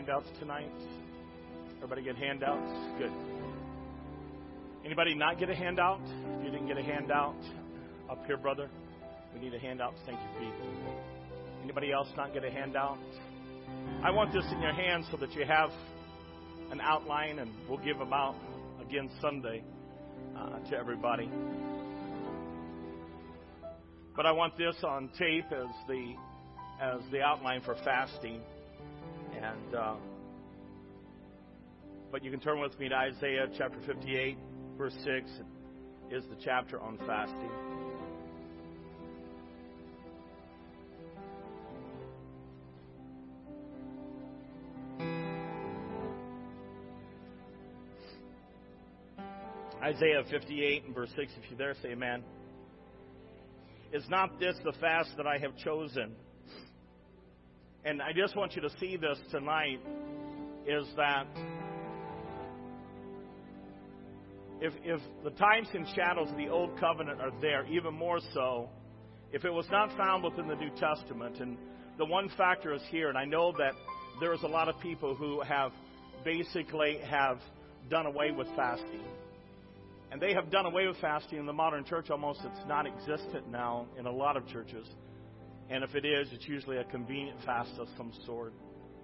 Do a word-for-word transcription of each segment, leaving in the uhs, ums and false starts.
handouts tonight? Everybody get handouts? Good. Anybody not get a handout? If you didn't get a handout, up here, brother. We need a handout. Thank you, Pete. Anybody else not get a handout? I want this in your hands so that you have an outline, and we'll give them out again Sunday uh, to everybody. But I want this on tape as the as the outline for fasting. And uh, but you can turn with me to Isaiah chapter fifty-eight, verse six. It is the chapter on fasting. Isaiah fifty-eight and verse six, if you're there, say amen. Is not this the fast that I have chosen? And I just want you to see this tonight, is that if, if the types and shadows of the Old Covenant are there, even more so, if it was not found within the New Testament, and the one factor is here, and I know that there is a lot of people who have basically have done away with fasting. And they have done away with fasting in the modern church. Almost it's non-existent now in a lot of churches. And if it is, it's usually a convenient fast of some sort.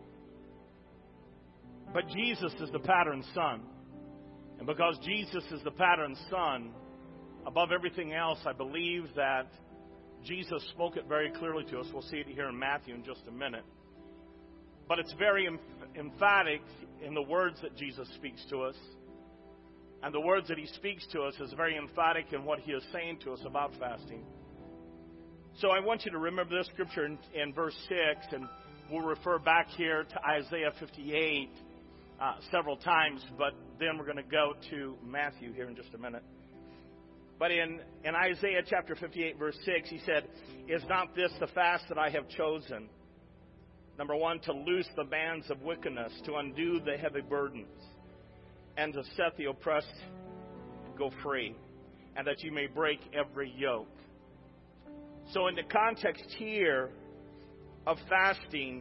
But Jesus is the pattern son. And because Jesus is the pattern son, above everything else, I believe that Jesus spoke it very clearly to us. We'll see it here in Matthew in just a minute. But it's very emphatic in the words that Jesus speaks to us. And the words that he speaks to us is very emphatic in what he is saying to us about fasting. So I want you to remember this scripture in, in verse six, and we'll refer back here to Isaiah fifty-eight uh, several times, but then we're going to go to Matthew here in just a minute. But in, in Isaiah chapter fifty-eight, verse six, he said, is not this the fast that I have chosen? Number one, to loose the bands of wickedness, to undo the heavy burdens, and to set the oppressed go free, and that you may break every yoke. So in the context here of fasting,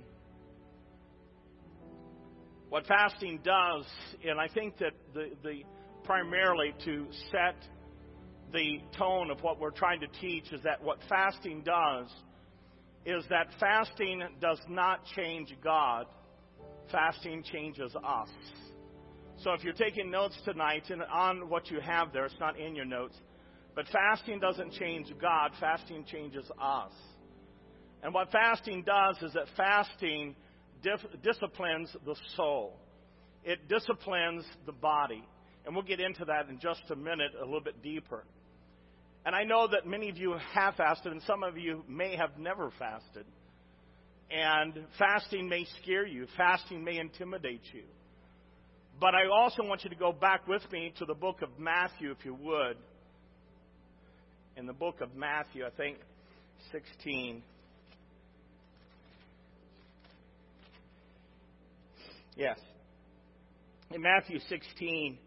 what fasting does, and I think that the, the primarily to set the tone of what we're trying to teach, is that what fasting does is that fasting does not change God. Fasting changes us. So if you're taking notes tonight, and on what you have there, it's not in your notes, but fasting doesn't change God, fasting changes us. And what fasting does is that fasting dif- disciplines the soul. It disciplines the body. And we'll get into that in just a minute a little bit deeper. And I know that many of you have fasted, and some of you may have never fasted. And fasting may scare you. Fasting may intimidate you. But I also want you to go back with me to the book of Matthew, if you would. In the book of Matthew, I think, sixteen. Yes. In Matthew sixteen.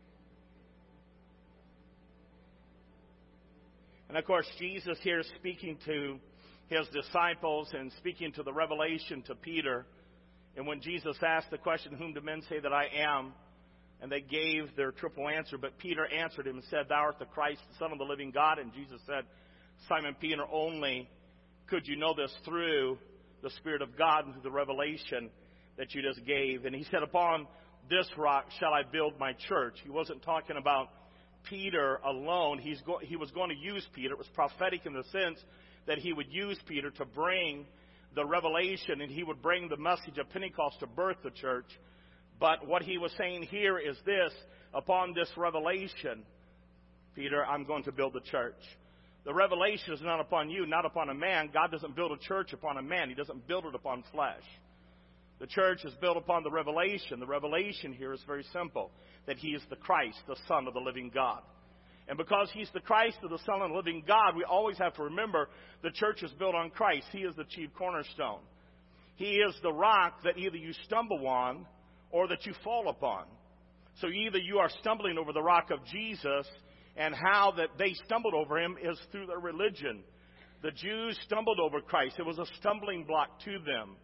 And of course, Jesus here speaking to his disciples and speaking to the revelation to Peter. And when Jesus asked the question, whom do men say that I am? And they gave their triple answer. But Peter answered him and said, thou art the Christ, the Son of the living God. And Jesus said, Simon Peter, only could you know this through the Spirit of God and through the revelation that you just gave. And he said, upon this rock shall I build my church. He wasn't talking about Peter alone. He's go- he was going to use Peter. It was prophetic in the sense that he would use Peter to bring the revelation, and he would bring the message of Pentecost to birth the church. But what he was saying here is this: upon this revelation, Peter, I'm going to build the church. The revelation is not upon you, not upon a man. God doesn't build a church upon a man. He doesn't build it upon flesh. The church is built upon the revelation. The revelation here is very simple, that he is the Christ, the Son of the living God. And because he's the Christ of the Son of the living God, we always have to remember the church is built on Christ. He is the chief cornerstone. He is the rock that either you stumble on or that you fall upon. So either you are stumbling over the rock of Jesus, and how that they stumbled over him is through their religion. The Jews stumbled over Christ. It was a stumbling block to them.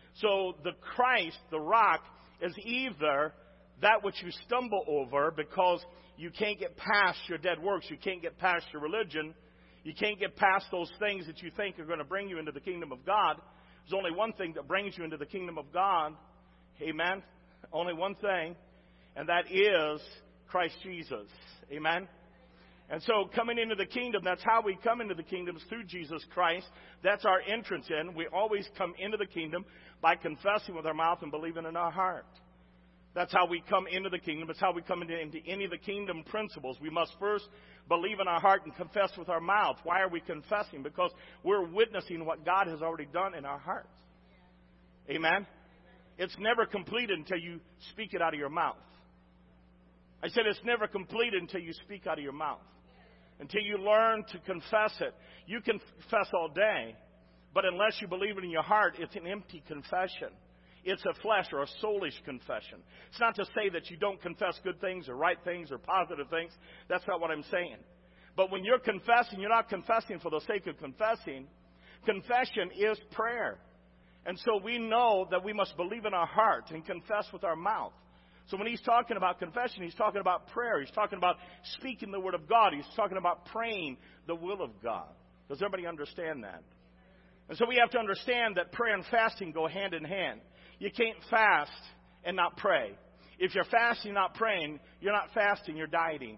So the Christ, the rock, is either that which you stumble over because you can't get past your dead works, you can't get past your religion, you can't get past those things that you think are going to bring you into the kingdom of God. There's only one thing that brings you into the kingdom of God. Amen? Only one thing, and that is Christ Jesus. Amen? And so coming into the kingdom, that's how we come into the kingdom, is through Jesus Christ. That's our entrance in. We always come into the kingdom by confessing with our mouth and believing in our heart. That's how we come into the kingdom. It's how we come into, into any of the kingdom principles. We must first believe in our heart and confess with our mouth. Why are we confessing? Because we're witnessing what God has already done in our hearts. Amen? It's never completed until you speak it out of your mouth. I said it's never completed until you speak out of your mouth. Until you learn to confess it. You can confess all day, but unless you believe it in your heart, it's an empty confession. It's a flesh or a soulish confession. It's not to say that you don't confess good things or right things or positive things. That's not what I'm saying. But when you're confessing, you're not confessing for the sake of confessing. Confession is prayer. And so we know that we must believe in our heart and confess with our mouth. So when he's talking about confession, he's talking about prayer. He's talking about speaking the word of God. He's talking about praying the will of God. Does everybody understand that? And so we have to understand that prayer and fasting go hand in hand. You can't fast and not pray. If you're fasting, not praying, you're not fasting, you're dieting.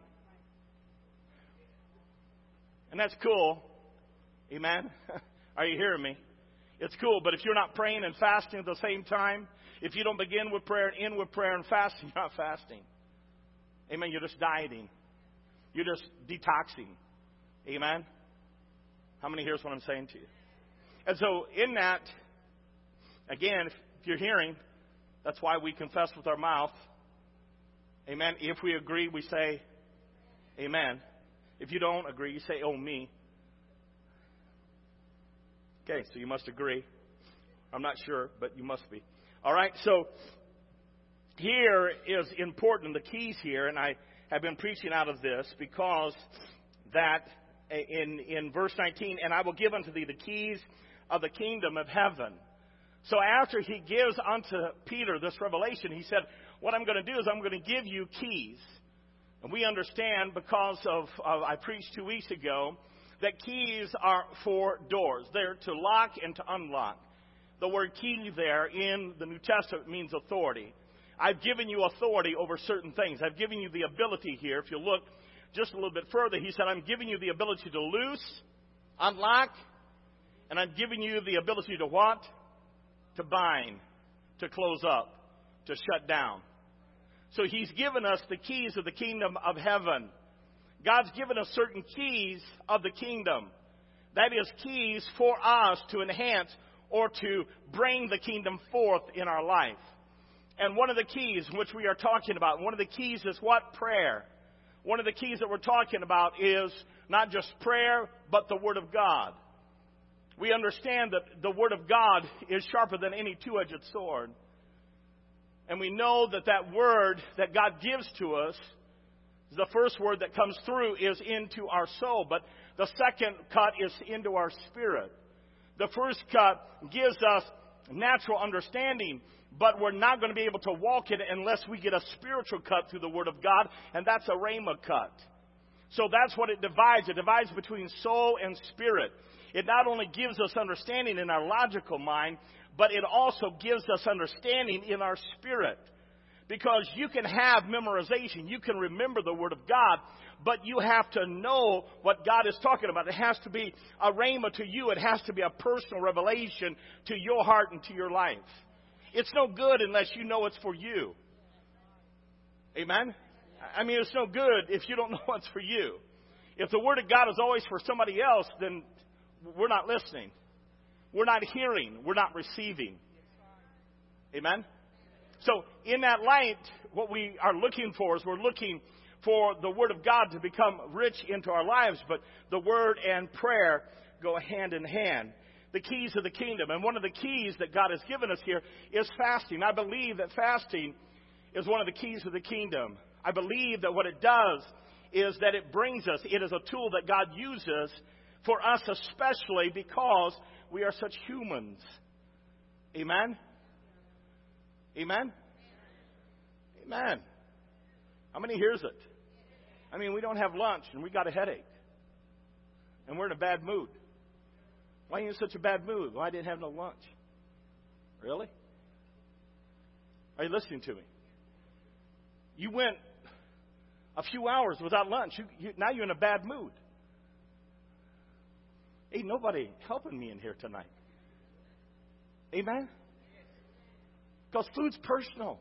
And that's cool. Amen? Are you hearing me? It's cool, but if you're not praying and fasting at the same time, if you don't begin with prayer and end with prayer and fasting, you're not fasting. Amen? You're just dieting. You're just detoxing. Amen? How many hears what I'm saying to you? And so in that, again, if you're hearing, that's why we confess with our mouth. Amen? If we agree, we say amen. If you don't agree, you say, oh, me. Okay, so you must agree. I'm not sure, but you must be. All right, so here is important, the keys here, and I have been preaching out of this because that in, in verse nineteen, and I will give unto thee the keys of the kingdom of heaven. So after he gives unto Peter this revelation, he said, what I'm going to do is I'm going to give you keys. And we understand because of, uh, I preached two weeks ago, that keys are for doors. They're to lock and to unlock. The word key there in the New Testament means authority. I've given you authority over certain things. I've given you the ability here. If you look just a little bit further, he said, I'm giving you the ability to loose, unlock, and I'm giving you the ability to what? To bind, to close up, to shut down. So he's given us the keys of the kingdom of heaven. God's given us certain keys of the kingdom. That is keys for us to enhance or to bring the kingdom forth in our life. And one of the keys which we are talking about, one of the keys is what? Prayer. One of the keys that we're talking about is not just prayer, but the Word of God. We understand that the Word of God is sharper than any two-edged sword. And we know that that Word that God gives to us, the first word that comes through is into our soul, but the second cut is into our spirit. The first cut gives us natural understanding, but we're not going to be able to walk in it unless we get a spiritual cut through the Word of God, and that's a rhema cut. So that's what it divides. It divides between soul and spirit. It not only gives us understanding in our logical mind, but it also gives us understanding in our spirit. Because you can have memorization, you can remember the Word of God, but you have to know what God is talking about. It has to be a rhema to you. It has to be a personal revelation to your heart and to your life. It's no good unless you know it's for you. Amen? I mean, it's no good if you don't know what's for you. If the Word of God is always for somebody else, then we're not listening. We're not hearing. We're not receiving. Amen? So in that light, what we are looking for is we're looking for the Word of God to become rich into our lives, but the Word and prayer go hand in hand. The keys of the kingdom. And one of the keys that God has given us here is fasting. I believe that fasting is one of the keys of the kingdom. I believe that what it does is that it brings us, it is a tool that God uses for us especially because we are such humans. Amen? Amen? Amen. How many hears it? I mean, we don't have lunch and we got a headache. And we're in a bad mood. Why are you in such a bad mood? Well, I didn't have no lunch. Really? Are you listening to me? You went a few hours without lunch. You, you, now you're in a bad mood. Ain't nobody helping me in here tonight. Amen? Because food's personal.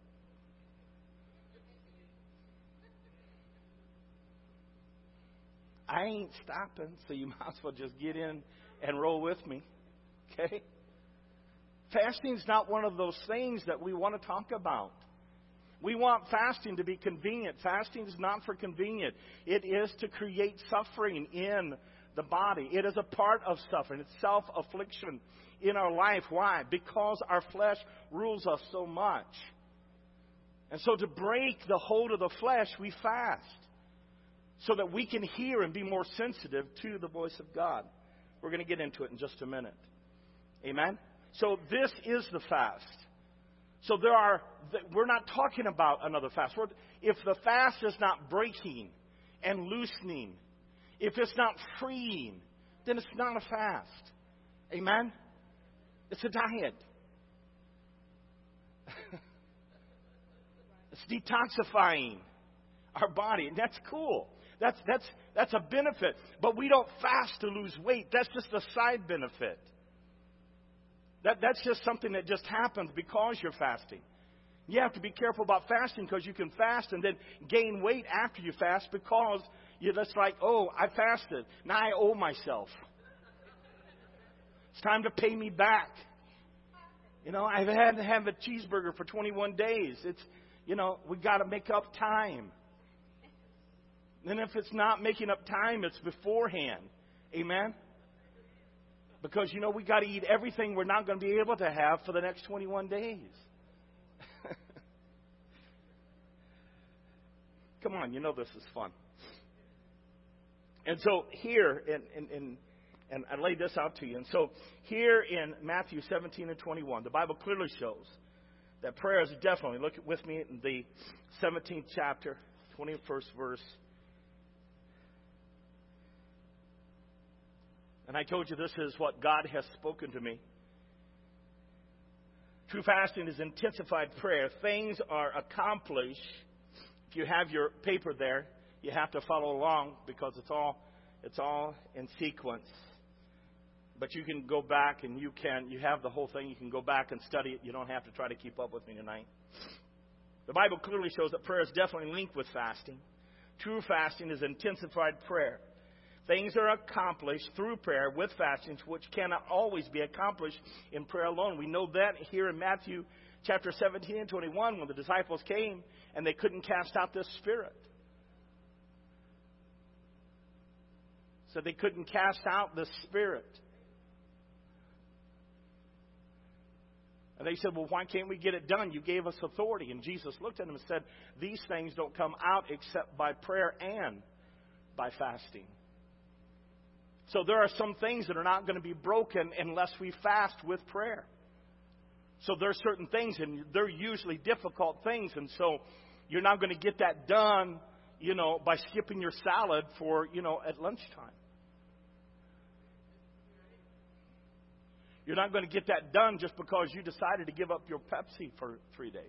I ain't stopping, so you might as well just get in and roll with me. Okay? Fasting's not one of those things that we want to talk about. We want fasting to be convenient. Fasting is not for convenient. It is to create suffering in the body. It is a part of suffering. It's self-affliction in our life. Why? Because our flesh rules us so much. And so to break the hold of the flesh, we fast so that we can hear and be more sensitive to the voice of God. We're going to get into it in just a minute. Amen? So this is the fast. So there are, we're not talking about another fast. We're, if the fast is not breaking and loosening, if it's not freeing, then it's not a fast. Amen? It's a diet. It's detoxifying our body, and that's cool. That's that's that's a benefit. But we don't fast to lose weight. That's just a side benefit. That that's just something that just happens because you're fasting. You have to be careful about fasting because you can fast and then gain weight after you fast because you're just like, oh, I fasted. Now I owe myself. It's time to pay me back. You know, I've had to have a cheeseburger for twenty-one days. It's, you know, we got to make up time. And if it's not making up time, it's beforehand. Amen? Because, you know, we got to eat everything we're not going to be able to have for the next twenty-one days. Come on, you know this is fun. And so here, and, and, and, and I laid this out to you. And so here in Matthew seventeen and twenty-one, the Bible clearly shows that prayer is definitely, look with me in the seventeenth chapter, twenty-first verse. And I told you this is what God has spoken to me. True fasting is intensified prayer. Things are accomplished. If you have your paper there, you have to follow along because it's all it's all in sequence. But you can go back and you can you have the whole thing. You can go back and study it. You don't have to try to keep up with me tonight. The Bible clearly shows that prayer is definitely linked with fasting. True fasting is intensified prayer. Things are accomplished through prayer with fasting, which cannot always be accomplished in prayer alone. We know that here in Matthew chapter seventeen and twenty-one when the disciples came and they couldn't cast out this spirit. So they couldn't cast out this spirit. And they said, well, why can't we get it done? You gave us authority. And Jesus looked at them and said, these things don't come out except by prayer and by fasting. So there are some things that are not going to be broken unless we fast with prayer. So there are certain things, and they're usually difficult things, and so you're not going to get that done, you know, by skipping your salad for, you know, at lunchtime. You're not going to get that done just because you decided to give up your Pepsi for three days.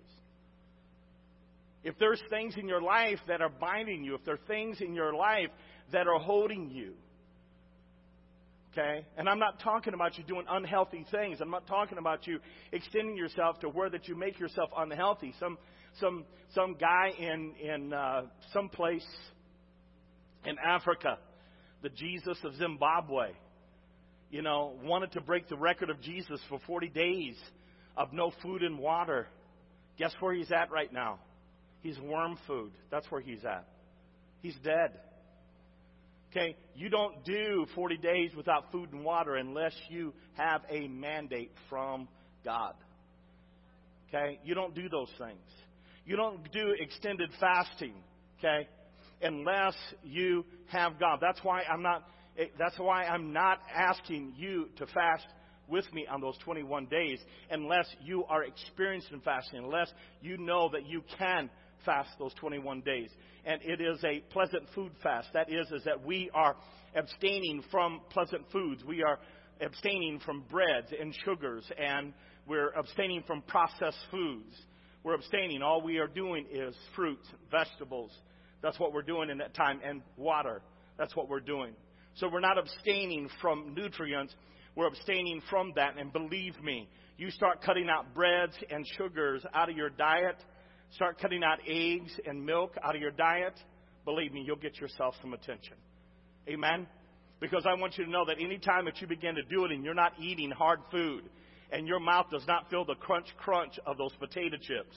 If there's things in your life that are binding you, if there are things in your life that are holding you, okay? And I'm not talking about you doing unhealthy things. I'm not talking about you extending yourself to where that you make yourself unhealthy. Some some some guy in in uh, some place in Africa, the Jesus of Zimbabwe, you know, wanted to break the record of Jesus for forty days of no food and water. Guess where he's at right now? He's worm food. That's where he's at. He's dead. Okay, you don't do forty days without food and water unless you have a mandate from God. Okay, you don't do those things. You don't do extended fasting, okay, unless you have God. That's why I'm not. That's why I'm not asking you to fast with me on those twenty-one days unless you are experienced in fasting, unless you know that you can fast those twenty-one days. And it is a pleasant food fast. That is, is that we are abstaining from pleasant foods. We are abstaining from breads and sugars, and we're abstaining from processed foods. We're abstaining. All we are doing is fruits, vegetables. That's what we're doing in that time, and water. That's what we're doing. So we're not abstaining from nutrients. We're abstaining from that. And believe me, you start cutting out breads and sugars out of your diet, start cutting out eggs and milk out of your diet, believe me, you'll get yourself some attention. Amen? Because I want you to know that any time that you begin to do it and you're not eating hard food and your mouth does not feel the crunch, crunch of those potato chips,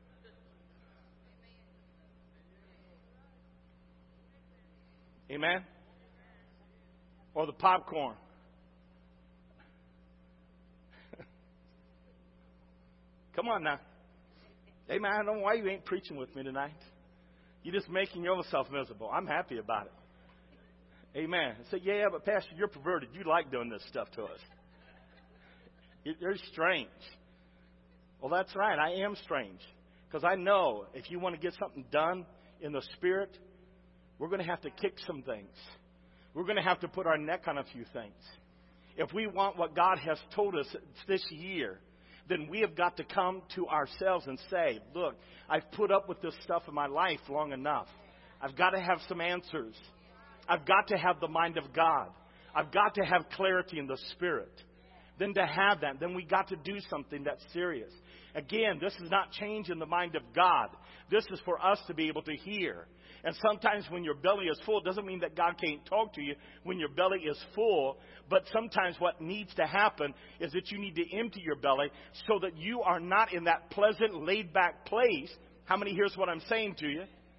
amen? Or the popcorn. Come on now. Amen. I don't know why you ain't preaching with me tonight. You're just making yourself miserable. I'm happy about it. Amen. I say, yeah, but Pastor, you're perverted. You like doing this stuff to us. You're strange. Well, that's right. I am strange. Because I know if you want to get something done in the Spirit, we're going to have to kick some things. We're going to have to put our neck on a few things. If we want what God has told us this year, then we have got to come to ourselves and say, look, I've put up with this stuff in my life long enough. I've got to have some answers. I've got to have the mind of God. I've got to have clarity in the Spirit. Then to have that, then we got to do something that's serious. Again, this is not changing the mind of God. This is for us to be able to hear. And sometimes when your belly is full, it doesn't mean that God can't talk to you when your belly is full. But sometimes what needs to happen is that you need to empty your belly so that you are not in that pleasant, laid-back place. How many hears what I'm saying to you?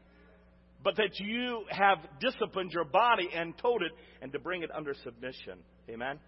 But that you have disciplined your body and told it and to bring it under submission. Amen?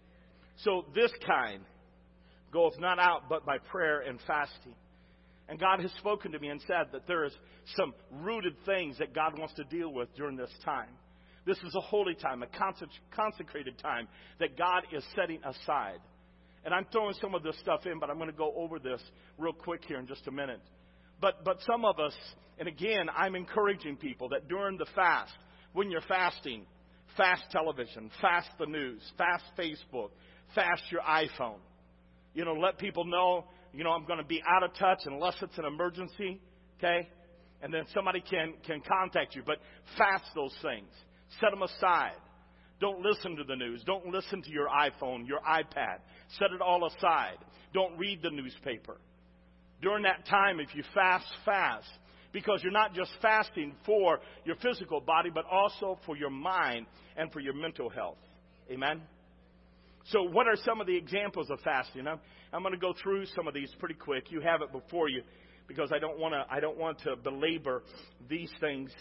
So this kind goeth not out but by prayer and fasting. And God has spoken to me and said that there is some rooted things that God wants to deal with during this time. This is a holy time, a consecrated time that God is setting aside. And I'm throwing some of this stuff in, but I'm going to go over this real quick here in just a minute. But but some of us, and again, I'm encouraging people that during the fast, when you're fasting, fast television, fast the news, fast Facebook, fast your iPhone. You know, let people know, you know, I'm going to be out of touch unless it's an emergency, okay? And then somebody can, can contact you. But fast those things. Set them aside. Don't listen to the news. Don't listen to your iPhone, your iPad. Set it all aside. Don't read the newspaper. During that time, if you fast, fast. Because you're not just fasting for your physical body, but also for your mind and for your mental health. Amen? So what are some of the examples of fasting? I'm, I'm going to go through some of these pretty quick. You have it before you because I don't want to I don't want to belabor these things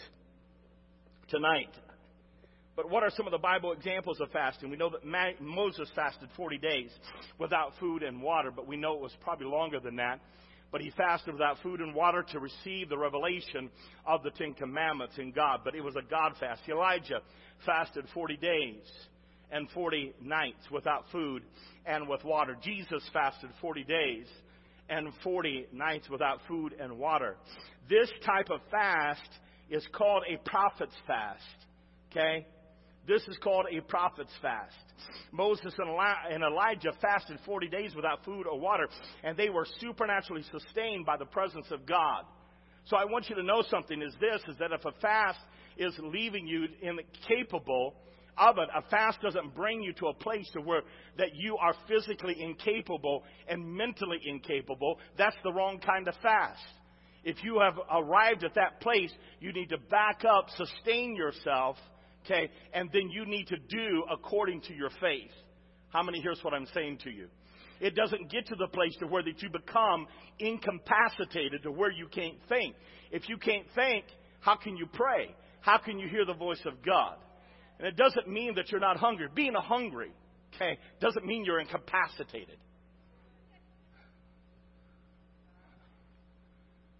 tonight. But what are some of the Bible examples of fasting? We know that Ma- Moses fasted forty days without food and water, but we know it was probably longer than that. But he fasted without food and water to receive the revelation of the Ten Commandments in God. But it was a God fast. Elijah fasted forty days and forty nights without food and with water. Jesus fasted forty days and forty nights without food and water. This type of fast is called a prophet's fast. Okay? This is called a prophet's fast. Moses and, Eli- and Elijah fasted forty days without food or water, and they were supernaturally sustained by the presence of God. So I want you to know something is this, is that if a fast is leaving you incapable of it, a fast doesn't bring you to a place to where that you are physically incapable and mentally incapable. That's the wrong kind of fast. If you have arrived at that place, you need to back up, sustain yourself, okay, and then you need to do according to your faith. How many hears what I'm saying to you? It doesn't get to the place to where that you become incapacitated to where you can't think. If you can't think, how can you pray? How can you hear the voice of God? And it doesn't mean that you're not hungry. Being hungry, okay, doesn't mean you're incapacitated.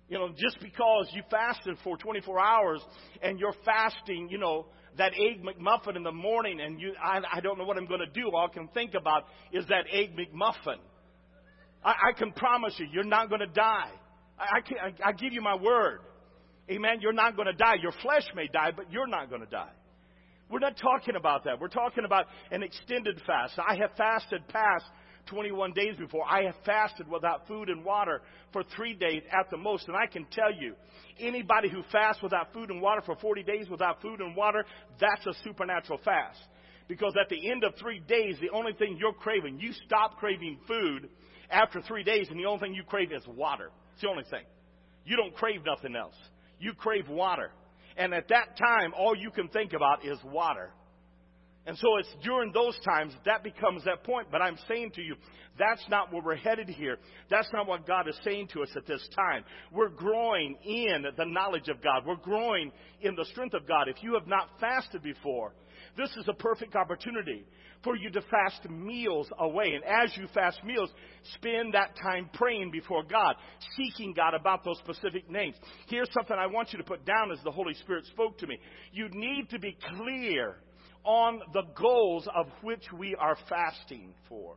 You know, just because you fasted for twenty-four hours and you're fasting, you know, that Egg McMuffin in the morning and you, I, I don't know what I'm going to do. All I can think about is that Egg McMuffin. I, I can promise you, you're not going to die. I, I, can, I, I give you my word. Amen. You're not going to die. Your flesh may die, but you're not going to die. We're not talking about that. We're talking about an extended fast. I have fasted past twenty-one days before. I have fasted without food and water for three days at the most. And I can tell you, anybody who fasts without food and water for forty days without food and water, that's a supernatural fast. Because at the end of three days, the only thing you're craving, you stop craving food after three days, and the only thing you crave is water. It's the only thing. You don't crave nothing else. You crave water. And at that time, all you can think about is water. And so it's during those times that becomes that point. But I'm saying to you, that's not where we're headed here. That's not what God is saying to us at this time. We're growing in the knowledge of God. We're growing in the strength of God. If you have not fasted before, this is a perfect opportunity for you to fast meals away. And as you fast meals, spend that time praying before God, seeking God about those specific names. Here's something I want you to put down as the Holy Spirit spoke to me. You need to be clear on the goals of which we are fasting for.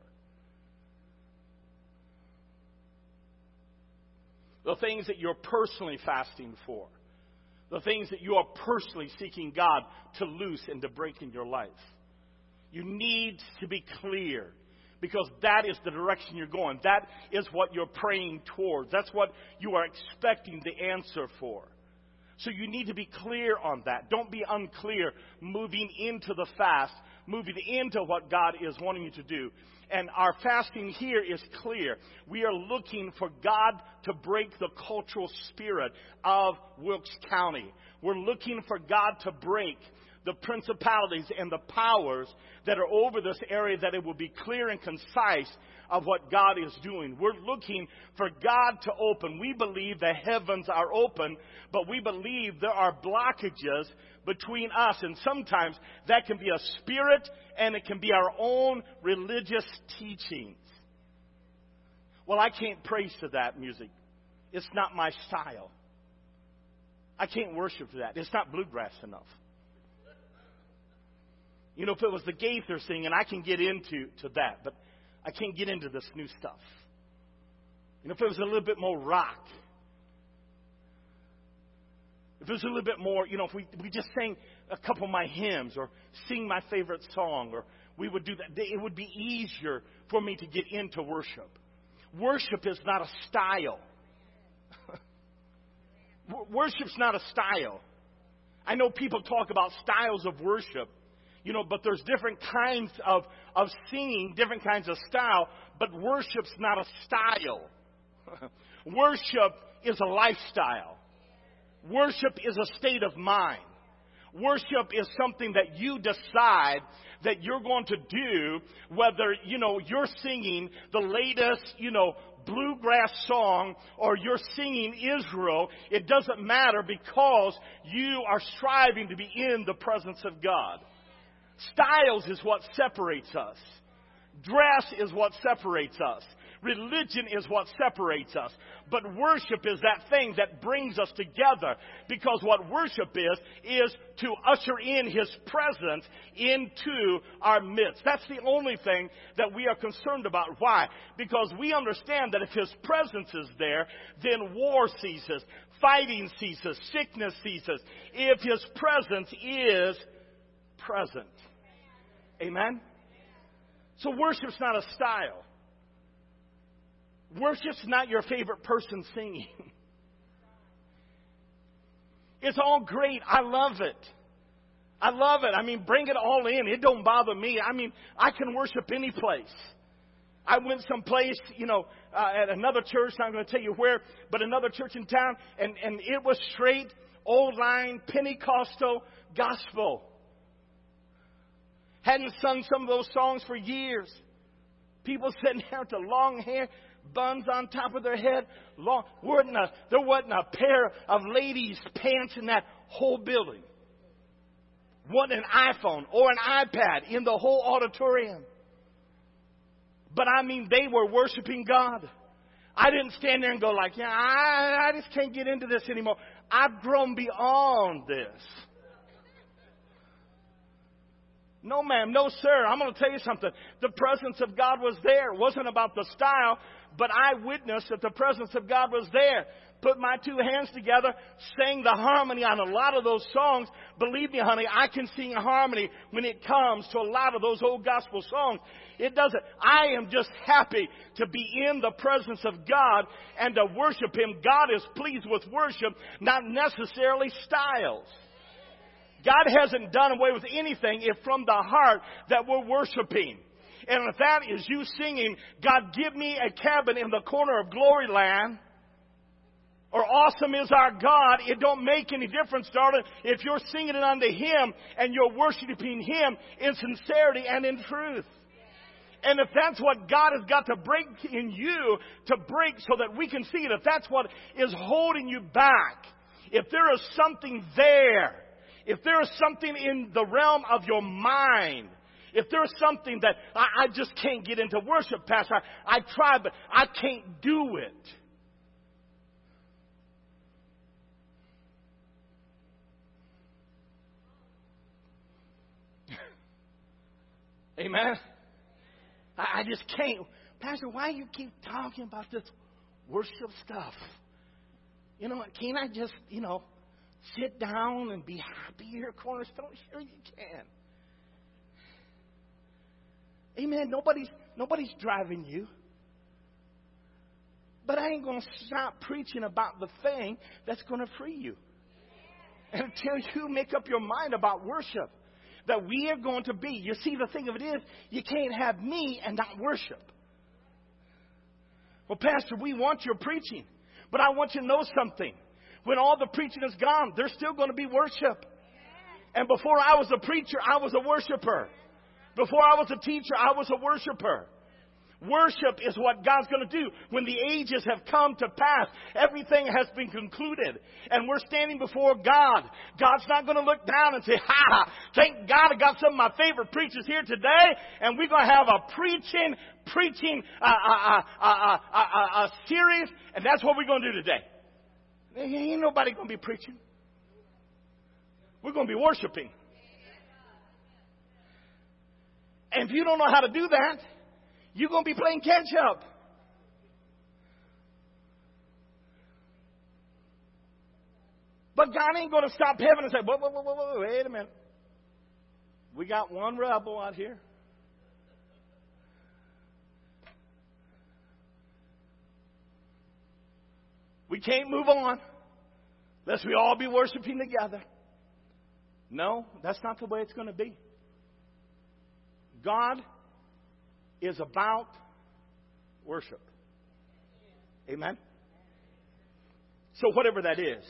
The things that you're personally fasting for. The things that you are personally seeking God to loose and to break in your life. You need to be clear, because that is the direction you're going. That is what you're praying towards. That's what you are expecting the answer for. So you need to be clear on that. Don't be unclear moving into the fast, moving into what God is wanting you to do. And our fasting here is clear. We are looking for God to break the cultural spirit of Wilkes County. We're looking for God to break the principalities and the powers that are over this area, that it will be clear and concise of what God is doing. We're looking for God to open. We believe the heavens are open, but we believe there are blockages between us. And sometimes that can be a spirit, and it can be our own religious teachings. Well, I can't praise to that music. It's not my style. I can't worship to that. It's not bluegrass enough. You know, if it was the Gaither singing, I can get into to that, but I can't get into this new stuff. You know, if it was a little bit more rock, if it was a little bit more, you know, if we, we just sang a couple of my hymns or sing my favorite song, or we would do that, it would be easier for me to get into worship. Worship is not a style. Worship's not a style. I know people talk about styles of worship. You know, but there's different kinds of, of singing, different kinds of style, but worship's not a style. Worship is a lifestyle. Worship is a state of mind. Worship is something that you decide that you're going to do, whether, you know, you're singing the latest, you know, bluegrass song or you're singing Israel. It doesn't matter, because you are striving to be in the presence of God. Styles is what separates us. Dress is what separates us. Religion is what separates us. But worship is that thing that brings us together. Because what worship is, is to usher in His presence into our midst. That's the only thing that we are concerned about. Why? Because we understand that if His presence is there, then war ceases, fighting ceases, sickness ceases. If His presence is present. Amen? So worship's not a style. Worship's not your favorite person singing. It's all great. I love it. I love it. I mean, bring it all in. It don't bother me. I mean, I can worship any place. I went someplace, you know, uh, at another church. I'm going to tell you where, but another church in town, and, and it was straight, old line, Pentecostal gospel. Hadn't sung some of those songs for years. People sitting there with the long hair, buns on top of their head. Long, wasn't a, there wasn't a pair of ladies' pants in that whole building. Wasn't an iPhone or an iPad in the whole auditorium. But I mean, they were worshiping God. I didn't stand there and go like, yeah, I, I just can't get into this anymore. I've grown beyond this. No, ma'am. No, sir. I'm going to tell you something. The presence of God was there. It wasn't about the style, but I witnessed that the presence of God was there. Put my two hands together, sang the harmony on a lot of those songs. Believe me, honey, I can sing harmony when it comes to a lot of those old gospel songs. It doesn't. I am just happy to be in the presence of God and to worship Him. God is pleased with worship, not necessarily styles. God hasn't done away with anything if from the heart that we're worshiping. And if that is you singing, God, give me a cabin in the corner of Glory Land, or awesome is our God, it don't make any difference, darling, if you're singing it unto Him and you're worshiping Him in sincerity and in truth. And if that's what God has got to break in you, to break so that we can see it, if that's what is holding you back, if there is something there, if there is something in the realm of your mind, if there's something that I, I just can't get into worship, Pastor, I, I try, but I can't do it. Amen? I, I just can't. Pastor, why you keep talking about this worship stuff? You know, can't I just, you know, sit down and be happy here, Cornerstone? Sure you can. Amen. Nobody's nobody's driving you. But I ain't going to stop preaching about the thing that's going to free you. And until you make up your mind about worship, that we are going to be. You see, the thing of it is, you can't have me and not worship. Well, Pastor, we want your preaching. But I want you to know something. When all the preaching is gone, there's still going to be worship. And before I was a preacher, I was a worshiper. Before I was a teacher, I was a worshiper. Worship is what God's going to do. When the ages have come to pass, everything has been concluded, and we're standing before God. God's not going to look down and say, ha, thank God I got some of my favorite preachers here today, and we're going to have a preaching, preaching uh, uh, uh, uh, uh, uh, series, and that's what we're going to do today. Ain't nobody going to be preaching. We're going to be worshiping. And if you don't know how to do that, you're going to be playing catch up. But God ain't going to stop heaven and say, whoa, whoa, whoa, whoa, whoa, wait a minute. We got one rebel out here. We can't move on unless we all be worshiping together. No, that's not the way it's going to be. God is about worship. Amen? So whatever that is,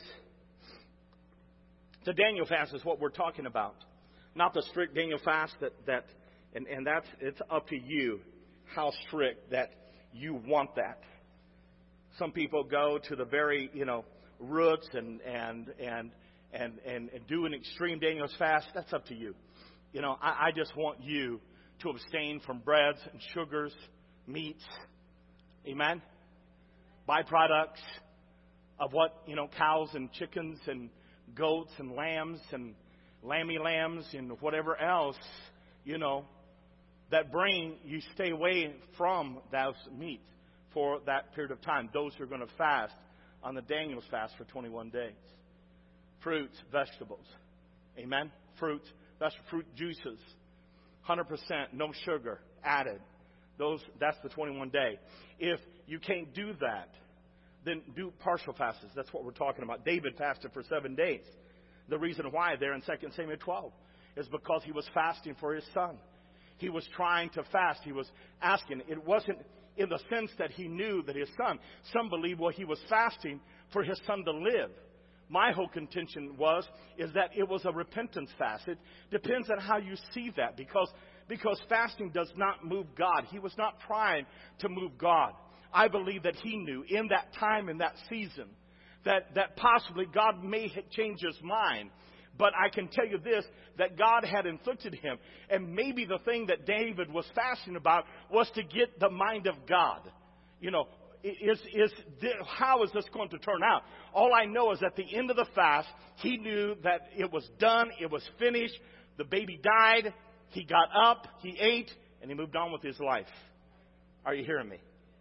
the Daniel fast is what we're talking about. Not the strict Daniel fast that, that and, and that's, it's up to you how strict that you want that. Some people go to the very, you know, roots and, and, and, and, and, and do an extreme Daniel's fast. That's up to you. You know, I, I just want you to abstain from breads and sugars, meats, amen, byproducts of what, you know, cows and chickens and goats and lambs and lammy lambs and whatever else, you know, that bring, you stay away from those meats for that period of time. Those who are going to fast on the Daniel's fast for twenty-one days. Fruits, vegetables, amen, fruits, vegetables, fruit juices. one hundred percent, no sugar added. Those, that's the twenty-one day. If you can't do that, then do partial fasts. That's what we're talking about. David fasted for seven days. The reason why there in Second Samuel twelve is because he was fasting for his son. He was trying to fast. He was asking. It wasn't in the sense that he knew that his son. Some believe, well, he was fasting for his son to live. My whole contention was, is that it was a repentance fast. It depends on how you see that, because, because fasting does not move God. He was not trying to move God. I believe that he knew in that time, in that season, that, that possibly God may change his mind. But I can tell you this, that God had inflicted him. And maybe the thing that David was fasting about was to get the mind of God. You know, is, is how is this going to turn out? All I know is at the end of the fast, he knew that it was done, it was finished, the baby died, he got up, he ate, and he moved on with his life. Are you hearing me?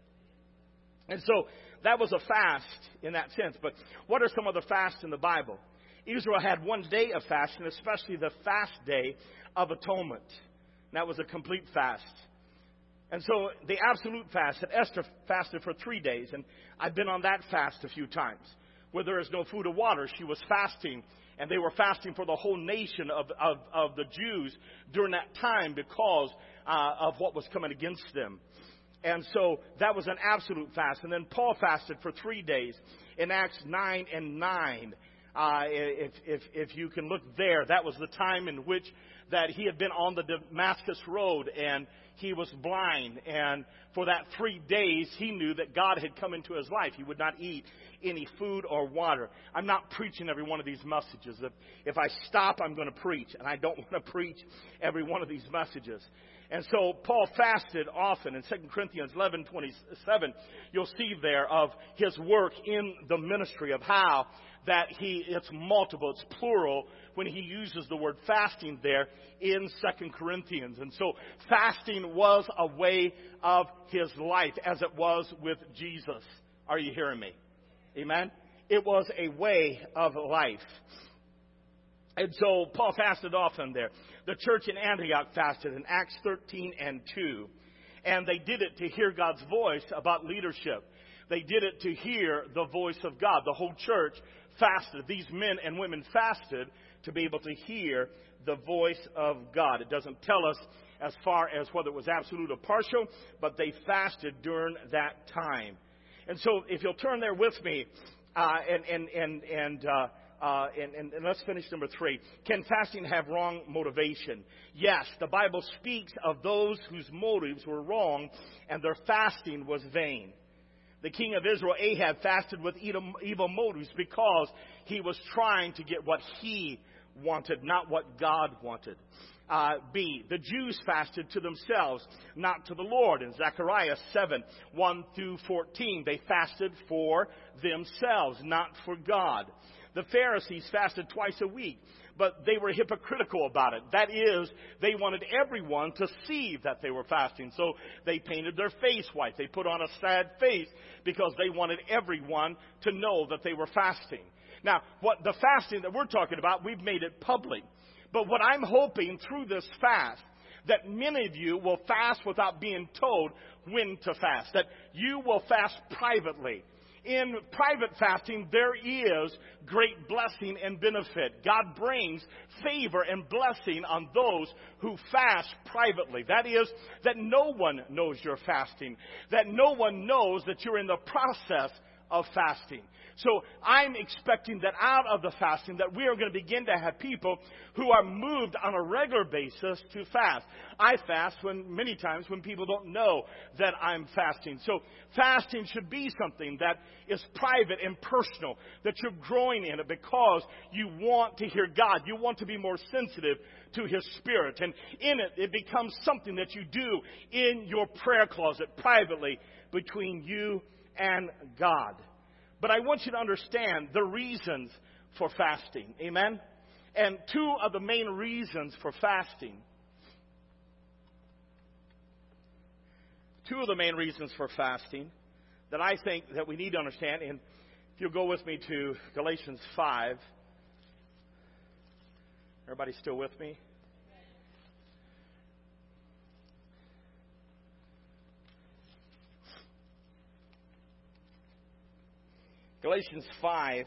And so that was a fast in that sense. But what are some of the fasts in the Bible? Israel had one day of fasting, especially the fast day of atonement. That was a complete fast. And so the absolute fast, that Esther fasted for three days, and I've been on that fast a few times, where there is no food or water. She was fasting, and they were fasting for the whole nation of, of, of the Jews during that time because uh, of what was coming against them. And so that was an absolute fast. And then Paul fasted for three days in Acts nine and nine. Uh, if, if, if you can look there, that was the time in which that he had been on the Damascus road and he was blind. And for that three days, he knew that God had come into his life. He would not eat any food or water. I'm not preaching every one of these messages. If, if I stop, I'm going to preach. And I don't want to preach every one of these messages. And so Paul fasted often. In Second Corinthians eleven twenty-seven, you'll see there of his work in the ministry, of how that he, it's multiple, it's plural, when he uses the word fasting there in Second Corinthians. And so fasting was a way of his life, as it was with Jesus. Are you hearing me? Amen? It was a way of life. And so Paul fasted often there. The church in Antioch fasted in Acts thirteen and two. And they did it to hear God's voice about leadership. They did it to hear the voice of God. The whole church fasted. These men and women fasted to be able to hear the voice of God. It doesn't tell us as far as whether it was absolute or partial, but they fasted during that time. And so if you'll turn there with me, uh, and, and, and, and, uh, Uh, and, and, and let's finish number three. Can fasting have wrong motivation? Yes, the Bible speaks of those whose motives were wrong and their fasting was vain. The king of Israel, Ahab, fasted with evil motives because he was trying to get what he wanted, not what God wanted. Uh, B, the Jews fasted to themselves, not to the Lord. In Zechariah seven, one through fourteen, they fasted for themselves, not for God. The Pharisees fasted twice a week, but they were hypocritical about it. That is, they wanted everyone to see that they were fasting. So they painted their face white. They put on a sad face because they wanted everyone to know that they were fasting. Now, what the fasting that we're talking about, we've made it public. But what I'm hoping through this fast, that many of you will fast without being told when to fast. That you will fast privately. In private fasting, there is great blessing and benefit. God brings favor and blessing on those who fast privately. That is, that no one knows you're fasting. That no one knows that you're in the process of fasting. So I'm expecting that out of the fasting that we are going to begin to have people who are moved on a regular basis to fast. I fast when many times when people don't know that I'm fasting. So fasting should be something that is private and personal, that you're growing in it because you want to hear God. You want to be more sensitive to His Spirit. And in it, it becomes something that you do in your prayer closet privately between you and God. But I want you to understand the reasons for fasting. Amen? And two of the main reasons for fasting. Two of the main reasons for fasting that I think that we need to understand. And if you'll go with me to Galatians five. Everybody still with me? Galatians five.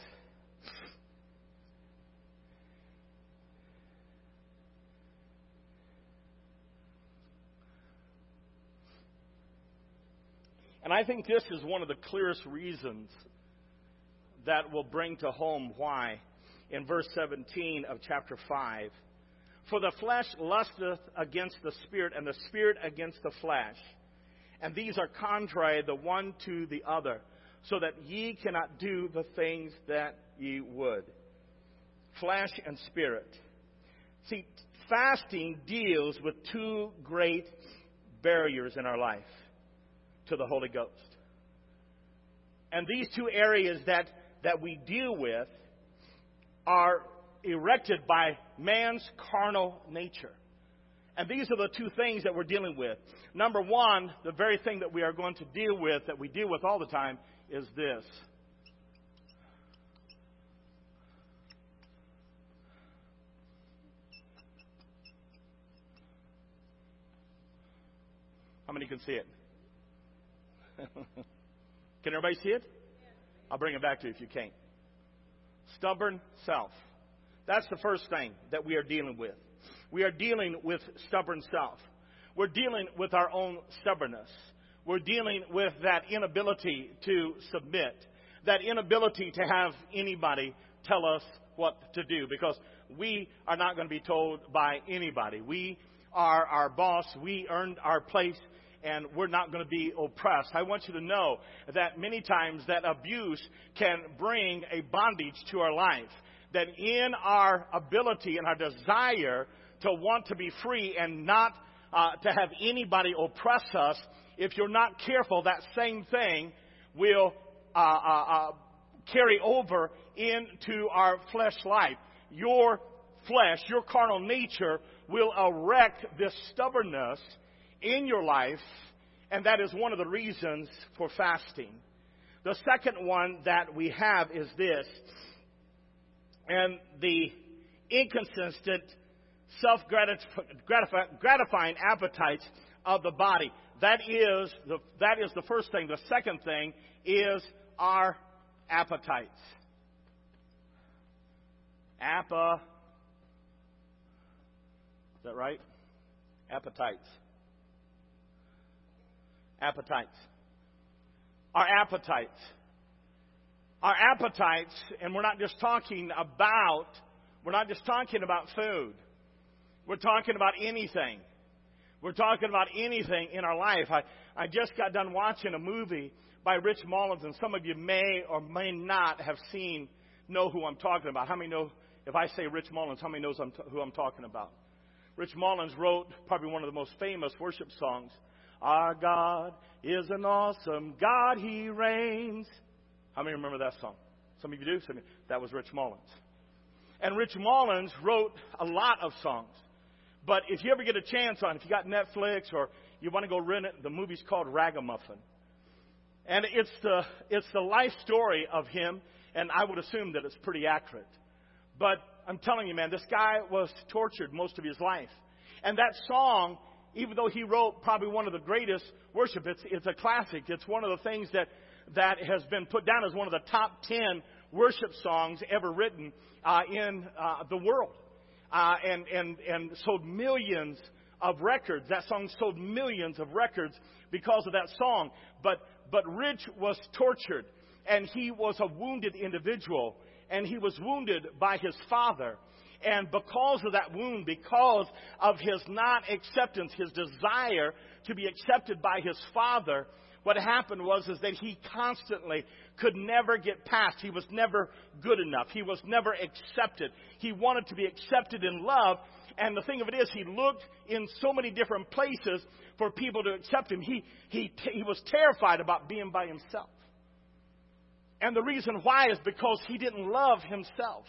And I think this is one of the clearest reasons that will bring to home why. In verse seventeen of chapter five. For the flesh lusteth against the Spirit, and the Spirit against the flesh. And these are contrary the one to the other, so that ye cannot do the things that ye would. Flesh and spirit. See, fasting deals with two great barriers in our life to the Holy Ghost. And these two areas that, that we deal with are erected by man's carnal nature. And these are the two things that we're dealing with. Number one, the very thing that we are going to deal with, that we deal with all the time, is this. How many can see it? Can everybody see it? I'll bring it back to you if you can't. Stubborn self. That's the first thing that we are dealing with. We are dealing with stubborn self. We're dealing with our own stubbornness. We're dealing with that inability to submit, that inability to have anybody tell us what to do, because we are not going to be told by anybody. We are our boss. We earned our place, and we're not going to be oppressed. I want you to know that many times that abuse can bring a bondage to our life, that in our ability and our desire to want to be free and not uh, to have anybody oppress us, if you're not careful, that same thing will uh, uh, uh, carry over into our flesh life. Your flesh, your carnal nature will erect this stubbornness in your life, and that is one of the reasons for fasting. The second one that we have is this, and the inconsistent, self-gratifying appetites of the body. That is the, that is the first thing. The second thing is our appetites. Appa. Is that right? Appetites. Appetites. Our appetites. Our appetites, and we're not just talking about, we're not just talking about food. We're talking about anything. We're talking about anything in our life. I, I just got done watching a movie by Rich Mullins, and some of you may or may not have seen, know who I'm talking about. How many know, if I say Rich Mullins, how many knows I'm t- who I'm talking about? Rich Mullins wrote probably one of the most famous worship songs. Our God is an awesome God, He reigns. How many remember that song? Some of you do. Some of you, that was Rich Mullins. And Rich Mullins wrote a lot of songs. But if you ever get a chance on, if you got Netflix or you want to go rent it, the movie's called Ragamuffin. And it's the it's the life story of him, and I would assume that it's pretty accurate. But I'm telling you, man, this guy was tortured most of his life. And that song, even though he wrote probably one of the greatest worship, it's it's a classic. It's one of the things that, that has been put down as one of the top ten worship songs ever written uh, in uh, the world. Uh, and, and, and sold millions of records. That song sold millions of records because of that song. But, but Rich was tortured, and he was a wounded individual, and he was wounded by his father. And because of that wound, because of his not acceptance, his desire to be accepted by his father, what happened was is that he constantly could never get past. He was never good enough. He was never accepted. He wanted to be accepted in love. And the thing of it is, he looked in so many different places for people to accept him. He, he, he was terrified about being by himself. And the reason why is because he didn't love himself.